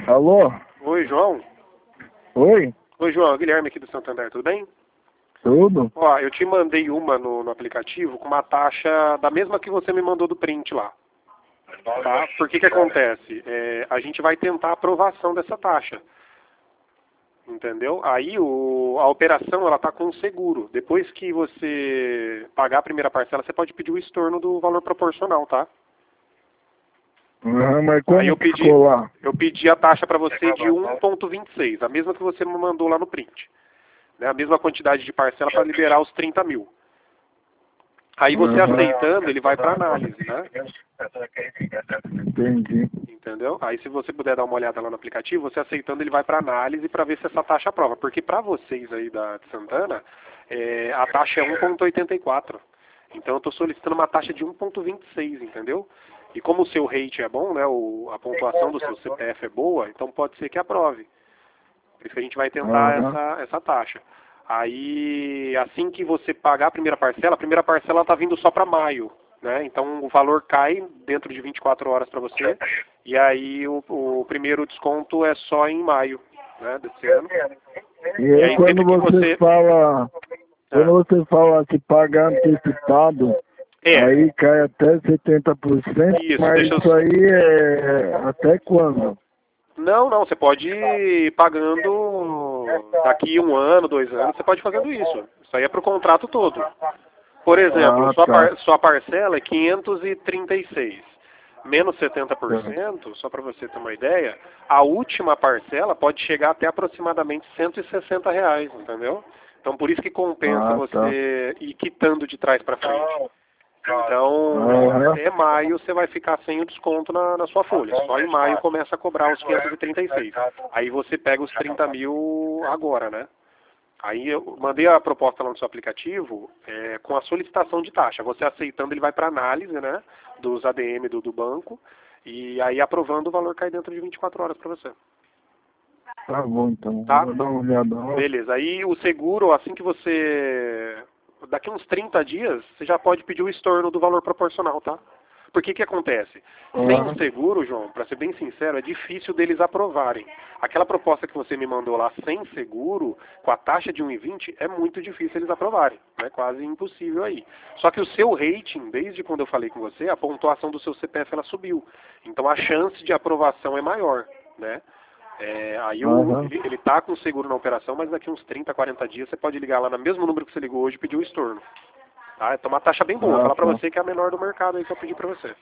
Alô? Oi, João. Oi? Oi, João. Guilherme aqui do Santander, tudo bem? Tudo? Ó, eu te mandei uma no aplicativo com uma taxa da mesma que você me mandou do print lá. Tá? Por que acontece? A gente vai tentar a aprovação dessa taxa. Entendeu? Aí a operação ela tá com seguro. Depois que você pagar a primeira parcela, você pode pedir o estorno do valor proporcional, tá? Mas como Aí eu que ficou lá? pedi a taxa para você de 1,26, a mesma que você me mandou lá no print. Né? A mesma quantidade de parcela para liberar os 30 mil. Aí você aceitando, ele vai para análise, né? Entendi. Entendeu? Aí se você puder dar uma olhada lá no aplicativo, você aceitando, ele vai para análise para ver se essa taxa aprova. Porque para vocês aí de Santana, a taxa é 1,84. Então eu estou solicitando uma taxa de 1,26, entendeu? E como o seu rate é bom, né? A pontuação do seu CPF é boa, então pode ser que aprove. Por isso que a gente vai tentar essa taxa. Aí, assim que você pagar a primeira parcela está vindo só para maio, né? Então o valor cai dentro de 24 horas para você, e aí o primeiro desconto é só em maio, né, desse ano. E aí quando você fala, quando você fala que paga antecipado, aí cai até 70%, Isso, mas isso aí é até quando? Não, você pode ir pagando daqui 1 ano, 2 anos, você pode ir fazendo isso. Isso aí é para o contrato todo. Por exemplo, sua parcela é 536, menos 70%, só para você ter uma ideia, a última parcela pode chegar até aproximadamente R$ 160, entendeu? Então por isso que compensa você ir quitando de trás para frente. Então, até maio você vai ficar sem o desconto na sua folha. Só em maio começa a cobrar os 536. Aí você pega os 30 mil agora, né? Aí eu mandei a proposta lá no seu aplicativo com a solicitação de taxa. Você aceitando, ele vai para análise, né? Dos ADM do banco. E aí aprovando, o valor cai dentro de 24 horas para você. Tá bom, então. Tá? Vou dar uma olhada. Beleza. Aí o seguro, assim que você... Daqui uns 30 dias, você já pode pedir o estorno do valor proporcional, tá? Porque que acontece? Sem o seguro, João, para ser bem sincero, é difícil deles aprovarem. Aquela proposta que você me mandou lá sem seguro, com a taxa de 1,20, é muito difícil eles aprovarem. É quase impossível aí. Só que o seu rating, desde quando eu falei com você, a pontuação do seu CPF ela subiu. Então a chance de aprovação é maior, né? Aí ele está com seguro na operação, mas daqui uns 30, 40 dias você pode ligar lá no mesmo número que você ligou hoje e pedir o estorno. Tá? Então uma taxa bem boa. Vou falar pra você que é a menor do mercado aí que eu pedi pra você.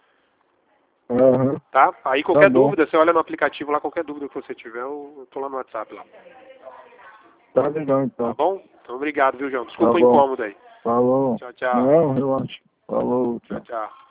Tá? Aí qualquer dúvida, você olha no aplicativo lá, qualquer dúvida que você tiver, eu tô lá no WhatsApp lá. Tá legal então. Tá bom? Então obrigado, viu, João? Desculpa o incômodo aí. Falou. Tchau, tchau. Não, relaxa. Falou. Tchau, tchau.